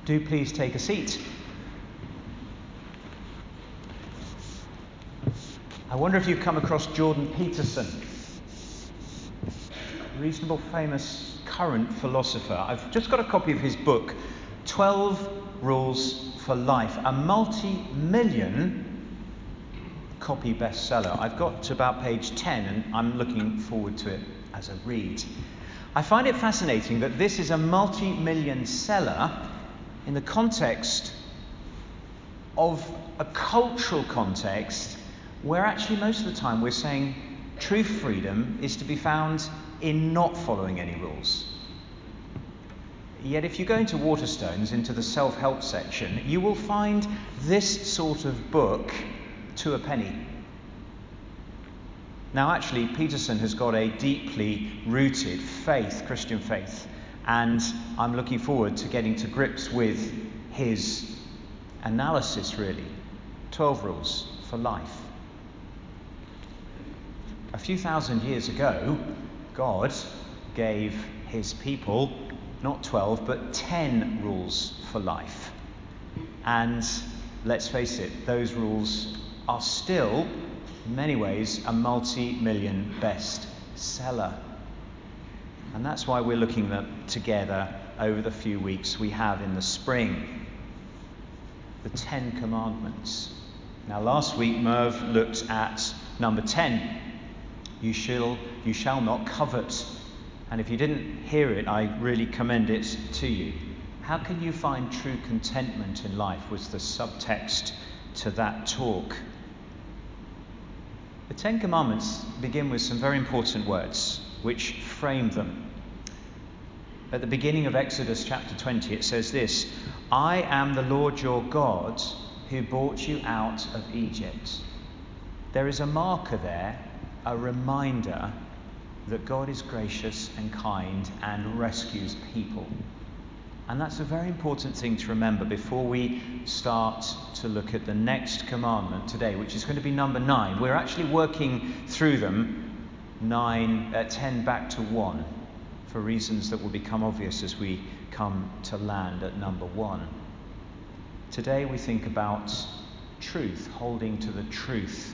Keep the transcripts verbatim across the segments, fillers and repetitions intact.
Do please take a seat. I wonder if you've come across Jordan Peterson, a reasonable famous current philosopher. I've just got a copy of his book, twelve Rules for Life, a multi-million copy bestseller. I've got to about page ten and I'm looking forward to it as a read. I find it fascinating that this is a multi-million seller in the context of a cultural context where actually most of the time we're saying true freedom is to be found in not following any rules. Yet if you go into Waterstones, into the self-help section, you will find this sort of book to a penny. Now actually, Peterson has got a deeply rooted faith, Christian faith, and I'm looking forward to getting to grips with his analysis, really. twelve Rules for Life. A few thousand years ago, God gave his people not twelve, but ten rules for life. And let's face it, those rules are still, in many ways, a multi-million bestseller. And that's why we're looking at them together over the few weeks we have in the spring. The Ten Commandments. Now last week Merv looked at number ten. You shall, you shall not covet. And if you didn't hear it, I really commend it to you. How can you find true contentment in life was the subtext to that talk. The Ten Commandments begin with some very important words which frame them. At the beginning of Exodus chapter twenty, it says this: I am the Lord your God who brought you out of Egypt. There is a marker there, a reminder that God is gracious and kind and rescues people. And that's a very important thing to remember before we start to look at the next commandment today, which is going to be number nine. We're actually working through them, nine, uh, ten back to one, for reasons that will become obvious as we come to land at number one. Today we think about truth, holding to the truth.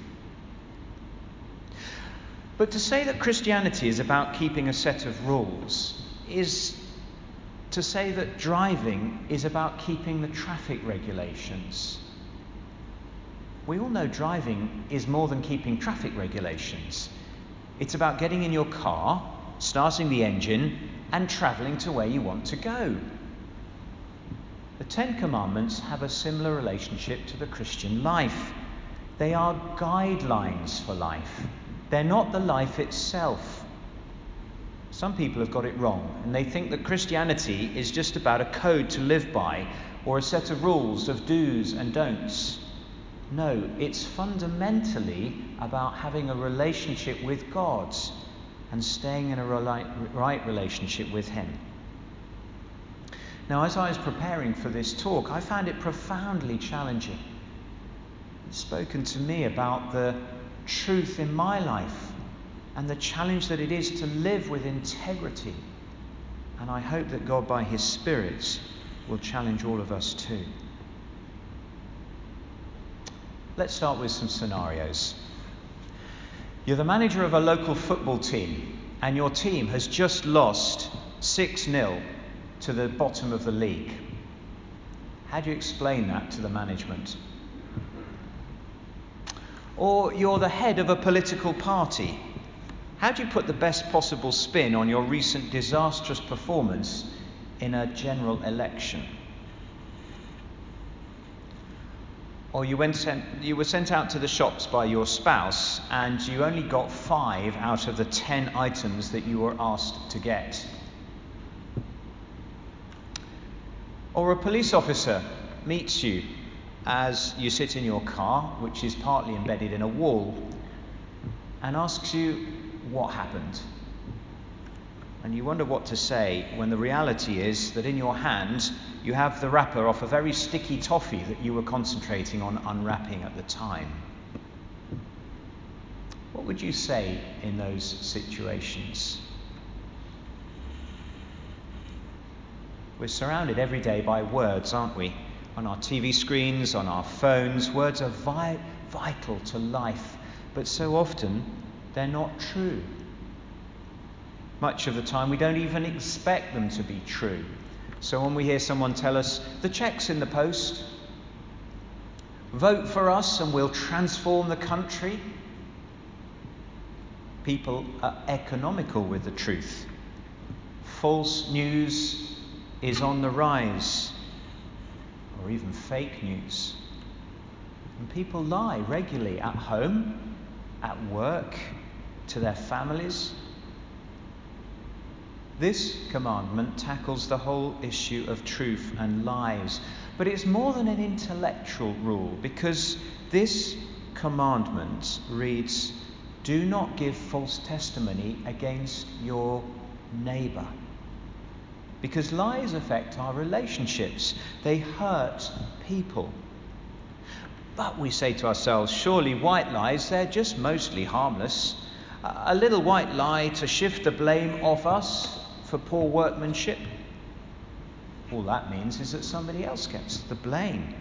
But to say that Christianity is about keeping a set of rules is to say that driving is about keeping the traffic regulations. We all know driving is more than keeping traffic regulations. It's about getting in your car, starting the engine, and travelling to where you want to go. The Ten Commandments have a similar relationship to the Christian life. They are guidelines for life. They're not the life itself. Some people have got it wrong, and they think that Christianity is just about a code to live by, or a set of rules of do's and don'ts. No, it's fundamentally about having a relationship with God and staying in a right relationship with him. Now, as I was preparing for this talk, I found it profoundly challenging. It's spoken to me about the truth in my life and the challenge that it is to live with integrity. And I hope that God, by his Spirit, will challenge all of us too. Let's start with some scenarios. You're the manager of a local football team, and your team has just lost six nil to the bottom of the league. How do you explain that to the management? Or you're the head of a political party. How do you put the best possible spin on your recent disastrous performance in a general election? Or you, went sent, you were sent out to the shops by your spouse and you only got five out of the ten items that you were asked to get. Or a police officer meets you as you sit in your car, which is partly embedded in a wall, and asks you what happened. And you wonder what to say when the reality is that in your hand you have the wrapper off a very sticky toffee that you were concentrating on unwrapping at the time. What would you say in those situations? We're surrounded every day by words, aren't we? On our T V screens, on our phones. Words are vi- vital to life, but so often they're not true. Much of the time we don't even expect them to be true. So when we hear someone tell us, the cheque's in the post, vote for us and we'll transform the country, people are economical with the truth. False news is on the rise, or even fake news. And people lie regularly at home, at work, to their families. This commandment tackles the whole issue of truth and lies, but it's more than an intellectual rule, because this commandment reads, do not give false testimony against your neighbour. Because lies affect our relationships. They hurt people. But we say to ourselves, surely white lies, they're just mostly harmless. A little white lie to shift the blame off us for poor workmanship. All that means is that somebody else gets the blame.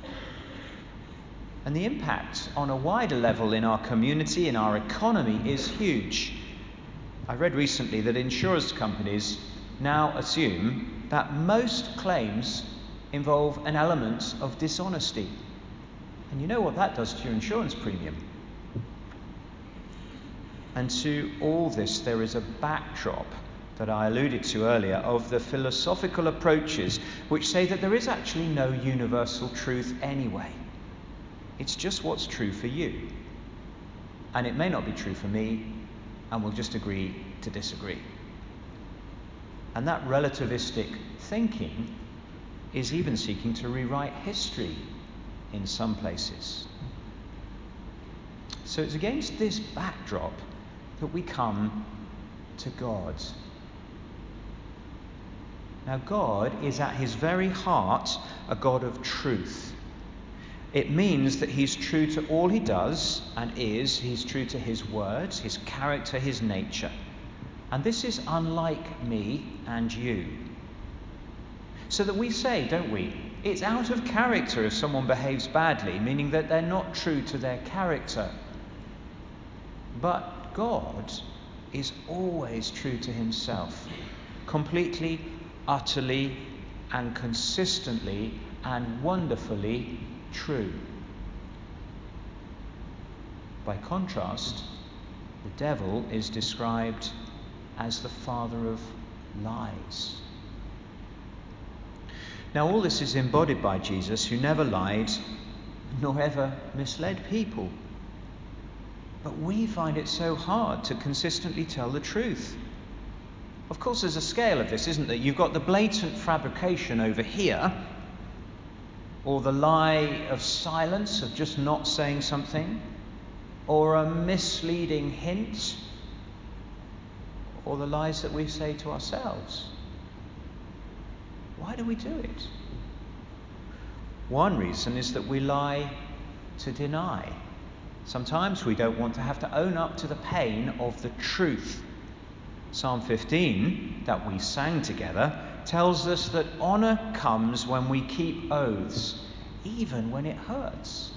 And the impact on a wider level in our community, in our economy, is huge. I read recently that insurance companies now assume that most claims involve an element of dishonesty. And you know what that does to your insurance premium. And to all this, there is a backdrop that I alluded to earlier of the philosophical approaches which say that there is actually no universal truth anyway. It's just what's true for you. And it may not be true for me, and we'll just agree to disagree. And that relativistic thinking is even seeking to rewrite history in some places. So it's against this backdrop that we come to God. Now, God is at his very heart a God of truth. It means that he's true to all he does and is. He's true to his words, his character, his nature. And this is unlike me and you. So that we say, don't we, it's out of character if someone behaves badly, meaning that they're not true to their character. But God is always true to himself, completely, utterly, and consistently and wonderfully true. By contrast, the devil is described as the father of lies. Now, all this is embodied by Jesus, who never lied nor ever misled people. But we find it so hard to consistently tell the truth. Of course, there's a scale of this, isn't there? You've got the blatant fabrication over here, or the lie of silence, of just not saying something, or a misleading hint, or the lies that we say to ourselves. Why do we do it? One reason is that we lie to deny. Sometimes we don't want to have to own up to the pain of the truth. Psalm fifteen, that we sang together, tells us that honour comes when we keep oaths, even when it hurts.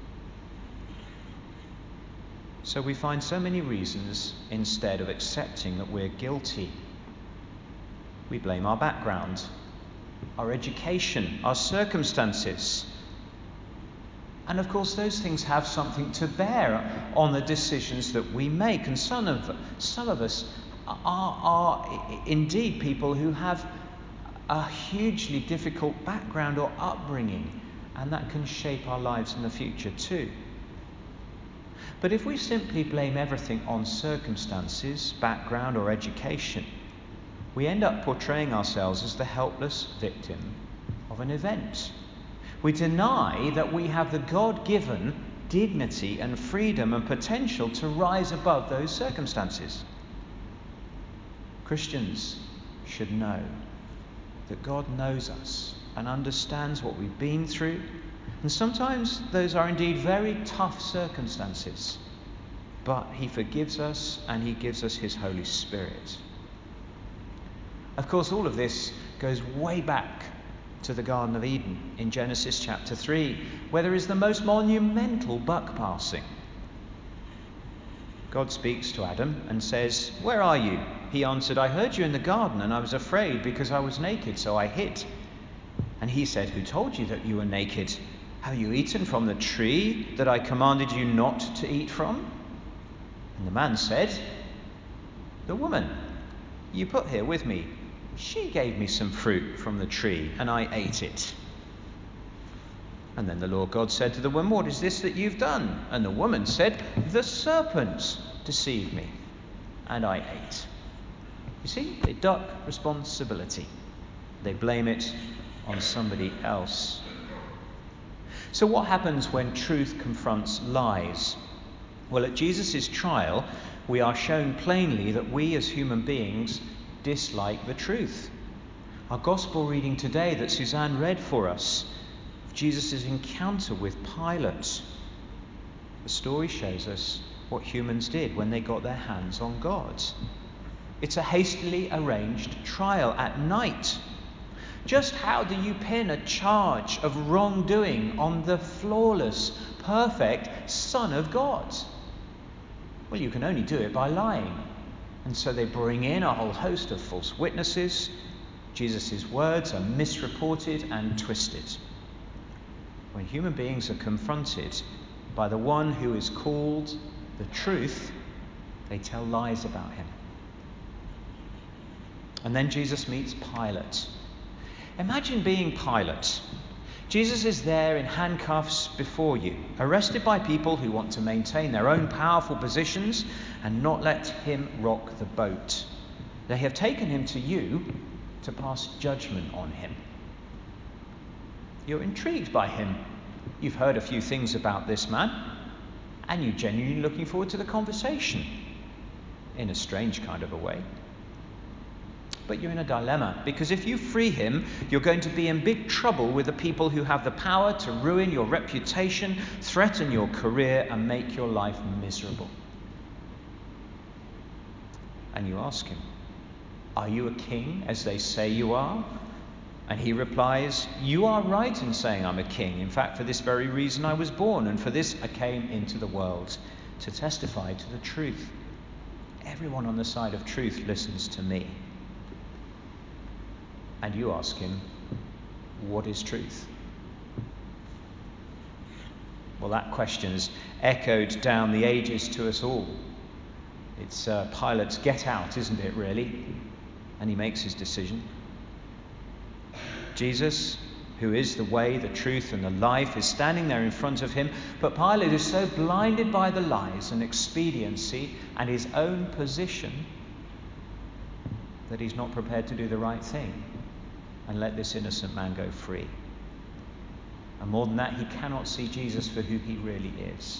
So we find so many reasons instead of accepting that we're guilty. We blame our background, our education, our circumstances. And of course, those things have something to bear on the decisions that we make. And some of, some of us are, are indeed people who have a hugely difficult background or upbringing, and that can shape our lives in the future too. But if we simply blame everything on circumstances, background, or education, we end up portraying ourselves as the helpless victim of an event. We deny that we have the God-given dignity and freedom and potential to rise above those circumstances. Christians should know that God knows us and understands what we've been through, and sometimes those are indeed very tough circumstances, but he forgives us and he gives us his Holy Spirit. Of course, all of this goes way back to the Garden of Eden in Genesis chapter three, where there is the most monumental buck passing. God speaks to Adam and says, "Where are you?" He answered, "I heard you in the garden, and I was afraid because I was naked, so I hid." And he said, "Who told you that you were naked? Have you eaten from the tree that I commanded you not to eat from?" And the man said, "The woman you put here with me, she gave me some fruit from the tree, and I ate it." And then the Lord God said to the woman, "What is this that you've done?" And the woman said, "The serpent deceived me, and I ate." You see, they duck responsibility. They blame it on somebody else. So what happens when truth confronts lies? Well, at Jesus' trial, we are shown plainly that we as human beings dislike the truth. Our gospel reading today that Suzanne read for us, Jesus' encounter with Pilate, the story shows us what humans did when they got their hands on God. It's a hastily arranged trial at night. Just how do you pin a charge of wrongdoing on the flawless, perfect Son of God? Well, you can only do it by lying. And so they bring in a whole host of false witnesses. Jesus' words are misreported and twisted. When human beings are confronted by the one who is called the truth, they tell lies about him. And then Jesus meets Pilate. Imagine being Pilate. Jesus is there in handcuffs before you, arrested by people who want to maintain their own powerful positions and not let him rock the boat. They have taken him to you to pass judgment on him. You're intrigued by him. You've heard a few things about this man, and you're genuinely looking forward to the conversation, in a strange kind of a way. But you're in a dilemma, because if you free him, you're going to be in big trouble with the people who have the power to ruin your reputation, threaten your career, and make your life miserable. And you ask him, "Are you a king, as they say you are?" And he replies, "You are right in saying I'm a king. In fact, for this very reason I was born, and for this I came into the world, to testify to the truth. Everyone on the side of truth listens to me." And you ask him, "What is truth?" Well, that question's echoed down the ages to us all. It's uh, Pilate's get out, isn't it, really? And he makes his decision. Jesus, who is the way, the truth, and the life, is standing there in front of him, but Pilate is so blinded by the lies and expediency and his own position that he's not prepared to do the right thing and let this innocent man go free. And more than that, he cannot see Jesus for who he really is.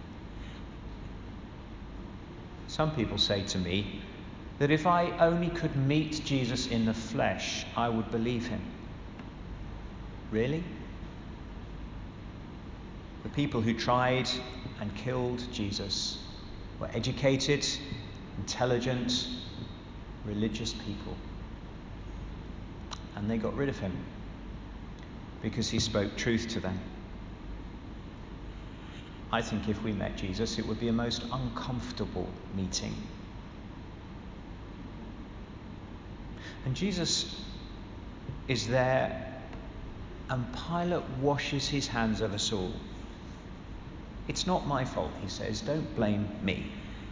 Some people say to me that if I only could meet Jesus in the flesh, I would believe him. Really? The people who tried and killed Jesus were educated, intelligent, religious people. And they got rid of him because he spoke truth to them. I think if we met Jesus, it would be a most uncomfortable meeting. And Jesus is there, and Pilate washes his hands of us all. "It's not my fault," he says. "Don't blame me."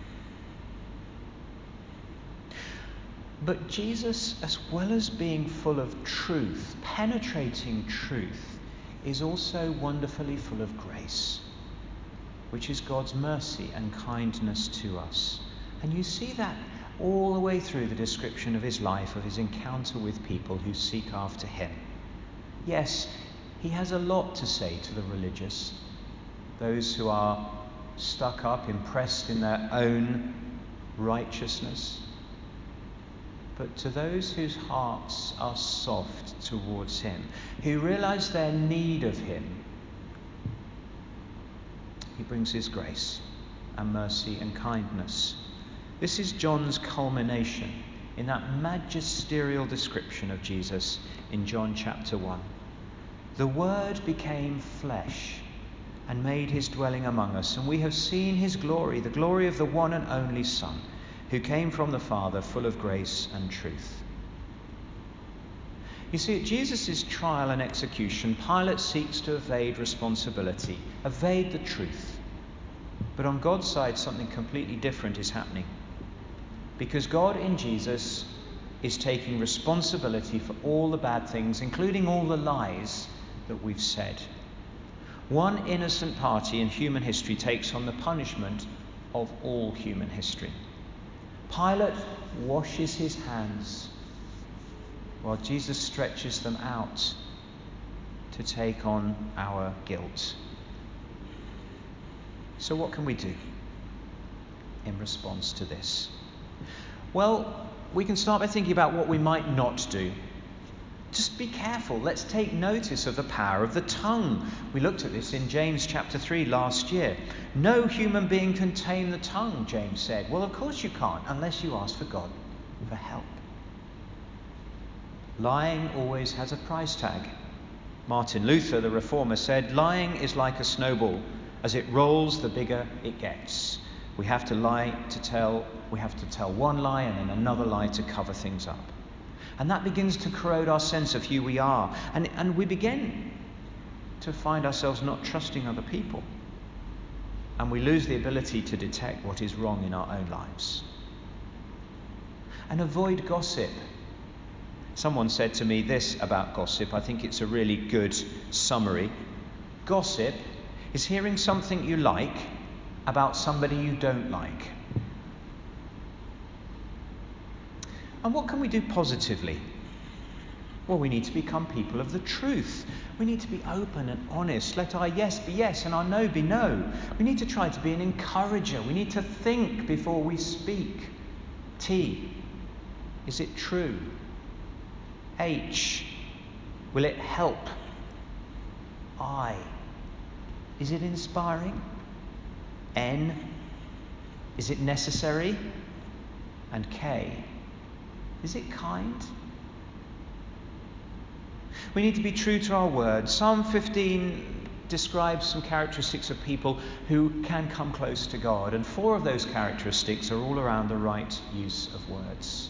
But Jesus, as well as being full of truth, penetrating truth, is also wonderfully full of grace, which is God's mercy and kindness to us. And you see that all the way through the description of his life, of his encounter with people who seek after him. Yes, he has a lot to say to the religious, those who are stuck up, impressed in their own righteousness. But to those whose hearts are soft towards him, who realize their need of him, he brings his grace and mercy and kindness. This is John's culmination. in that magisterial description of Jesus in John chapter one. The Word became flesh and made his dwelling among us, and we have seen his glory, the glory of the one and only Son, who came from the Father, full of grace and truth. You see, at Jesus' trial and execution, Pilate seeks to evade responsibility, evade the truth. But on God's side, something completely different is happening. Because God in Jesus is taking responsibility for all the bad things, including all the lies that we've said. One innocent party in human history takes on the punishment of all human history. Pilate washes his hands while Jesus stretches them out to take on our guilt. So what can we do in response to this? Well, we can start by thinking about what we might not do. Just be careful. Let's take notice of the power of the tongue. We looked at this in James chapter three last year. No human being can tame the tongue, James said. Well, of course you can't, unless you ask for God for help. Lying always has a price tag. Martin Luther, the reformer, said, lying is like a snowball. As it rolls, the bigger it gets. We have to lie to tell, we have to tell one lie and then another lie to cover things up. And that begins to corrode our sense of who we are. And, and we begin to find ourselves not trusting other people. And we lose the ability to detect what is wrong in our own lives. And avoid gossip. Someone said to me this about gossip. I think it's a really good summary. Gossip is hearing something you like about somebody you don't like. And what can we do positively? Well, we need to become people of the truth. We need to be open and honest. Let our yes be yes and our no be no. We need to try to be an encourager. We need to think before we speak. T. Is it true? H. Will it help? I. Is it inspiring? N. Is it necessary? And K. Is it kind? We need to be true to our word. Psalm fifteen describes some characteristics of people who can come close to God, and four of those characteristics are all around the right use of words.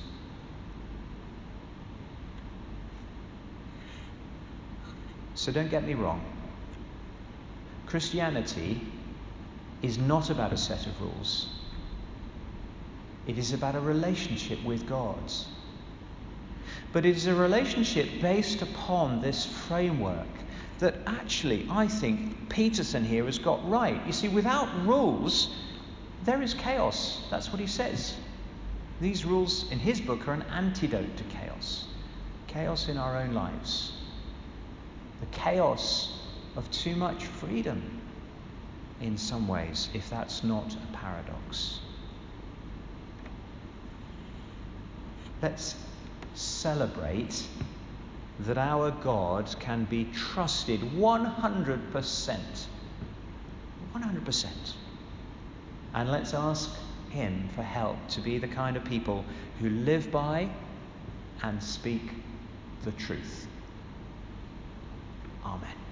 So don't get me wrong. Christianity is not about a set of rules. It is about a relationship with God. But it is a relationship based upon this framework that actually, I think, Peterson here has got right. You see, without rules, there is chaos. That's what he says. These rules in his book are an antidote to chaos. Chaos in our own lives. The chaos of too much freedom in some ways, if that's not a paradox. Let's celebrate that our God can be trusted one hundred percent. one hundred percent. And let's ask him for help to be the kind of people who live by and speak the truth. Amen.